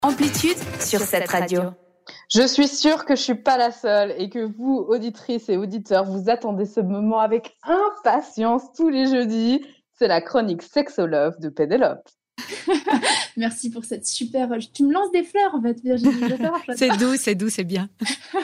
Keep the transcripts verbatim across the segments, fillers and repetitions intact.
Amplitude sur cette radio. Je suis sûre que je suis pas la seule et que vous, auditrices et auditeurs, vous attendez ce moment avec impatience tous les jeudis. C'est la chronique Sexolove de Pénélope. Merci pour cette super... Tu me lances des fleurs, en fait, Virginie. J'adore, j'adore. C'est doux, c'est doux, c'est bien.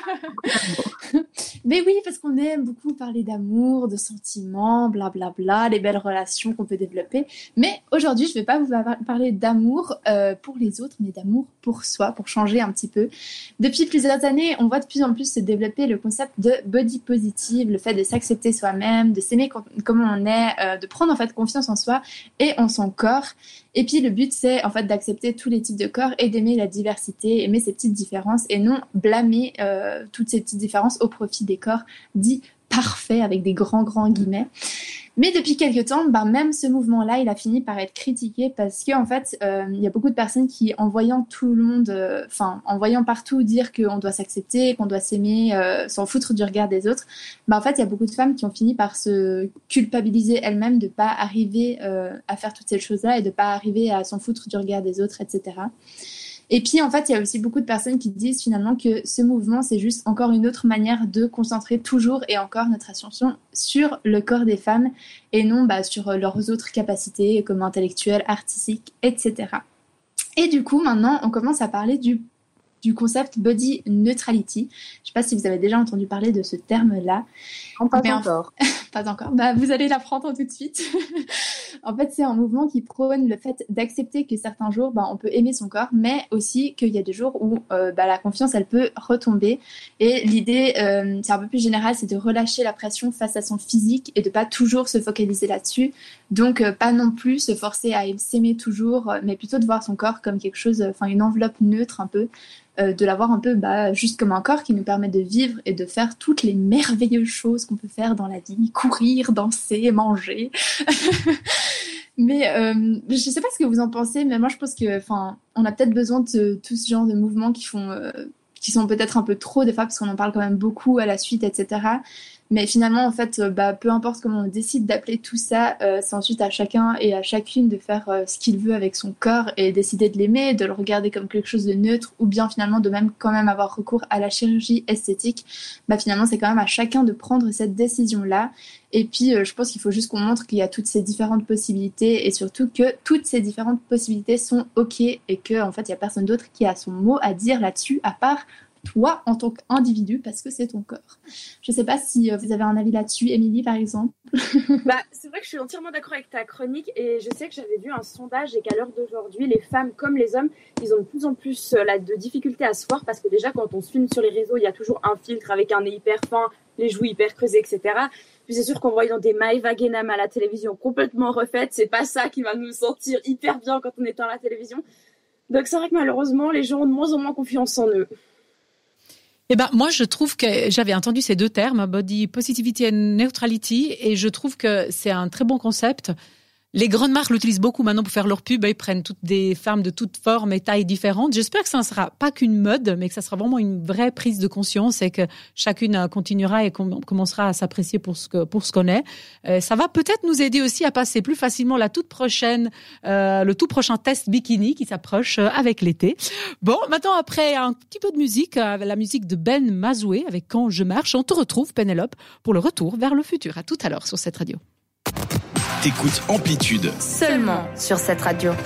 Mais oui, parce qu'on aime beaucoup parler d'amour, de sentiments, blablabla, les belles relations qu'on peut développer. Mais aujourd'hui, je ne vais pas vous parler d'amour euh, pour les autres, mais d'amour pour soi, pour changer un petit peu. Depuis plusieurs années, on voit de plus en plus se développer le concept de body positive, le fait de s'accepter soi-même, de s'aimer comme on est, euh, de prendre en fait confiance en soi et en son corps. Et puis le but, c'est en fait d'accepter tous les types de corps et d'aimer la diversité, aimer ces petites différences et non blâmer euh, toutes ces petites différences au profit des corps dits parfaits avec des grands grands guillemets. Mais depuis quelques temps, ben même ce mouvement-là, il a fini par être critiqué parce que en fait, euh, il y a beaucoup de personnes qui, en voyant tout le monde, enfin, euh, en voyant partout dire qu'on doit s'accepter, qu'on doit s'aimer, euh, s'en foutre du regard des autres, ben en fait, il y a beaucoup de femmes qui ont fini par se culpabiliser elles-mêmes de pas arriver euh, à faire toutes ces choses-là et de pas arriver à s'en foutre du regard des autres, et cetera. Et puis, en fait, il y a aussi beaucoup de personnes qui disent finalement que ce mouvement, c'est juste encore une autre manière de concentrer toujours et encore notre attention sur le corps des femmes et non bah, sur leurs autres capacités comme intellectuelles, artistiques, et cetera. Et du coup, maintenant, on commence à parler du, du concept body neutrality. Je ne sais pas si vous avez déjà entendu parler de ce terme-là. Non, pas Mais encore. En... pas encore. Bah, vous allez l'apprendre tout de suite. En fait, c'est un mouvement qui prône le fait d'accepter que certains jours, bah, on peut aimer son corps, mais aussi qu'il y a des jours où euh, bah, la confiance, elle peut retomber. Et l'idée, euh, c'est un peu plus général, c'est de relâcher la pression face à son physique et de pas toujours se focaliser là-dessus. Donc, euh, pas non plus se forcer à s'aimer toujours, mais plutôt de voir son corps comme quelque chose, enfin une enveloppe neutre un peu, euh, de l'avoir un peu bah, juste comme un corps qui nous permet de vivre et de faire toutes les merveilleuses choses qu'on peut faire dans la vie, courir, danser, manger. Mais euh, je sais pas ce que vous en pensez, mais moi je pense que, enfin, on a peut-être besoin de tout ce genre de mouvements qui font, euh, qui sont peut-être un peu trop des fois parce qu'on en parle quand même beaucoup à la suite, et cetera. Mais finalement, en fait, bah, peu importe comment on décide d'appeler tout ça, euh, c'est ensuite à chacun et à chacune de faire euh, ce qu'il veut avec son corps et décider de l'aimer, de le regarder comme quelque chose de neutre ou bien finalement de même quand même avoir recours à la chirurgie esthétique. Bah, finalement, c'est quand même à chacun de prendre cette décision-là. Et puis, euh, je pense qu'il faut juste qu'on montre qu'il y a toutes ces différentes possibilités et surtout que toutes ces différentes possibilités sont OK et que en fait, il n'y a personne d'autre qui a son mot à dire là-dessus à part toi en tant qu'individu parce que c'est ton corps. Je sais pas si vous avez un avis là-dessus, Émilie par exemple. Bah, c'est vrai que je suis entièrement d'accord avec ta chronique et je sais que j'avais vu un sondage et qu'à l'heure d'aujourd'hui, les femmes comme les hommes, ils ont de plus en plus la, de difficultés à se voir parce que déjà quand on se filme sur les réseaux, il y a toujours un filtre avec un nez hyper fin, les joues hyper creusées, et cetera. Puis c'est sûr qu'en voyant des Maëva Guénam à la télévision complètement refaites, c'est pas ça qui va nous sentir hyper bien quand on est à la télévision. Donc c'est vrai que malheureusement, les gens ont de moins en moins confiance en eux. Eh ben, moi, je trouve que j'avais entendu ces deux termes, body positivity and neutrality, et je trouve que c'est un très bon concept. Les grandes marques l'utilisent beaucoup maintenant pour faire leur pub. Ils prennent toutes des femmes de toutes formes et tailles différentes. J'espère que ça ne sera pas qu'une mode, mais que ça sera vraiment une vraie prise de conscience et que chacune continuera et commencera à s'apprécier pour ce que, pour ce qu'on est. Euh, ça va peut-être nous aider aussi à passer plus facilement la toute prochaine, euh, le tout prochain test bikini qui s'approche avec l'été. Bon, maintenant, après un petit peu de musique, euh, la musique de Ben Mazoué avec Quand je marche, on te retrouve, Pénélope, pour le retour vers le futur. À tout à l'heure sur cette radio. T'écoutes Amplitude. Seulement sur cette radio.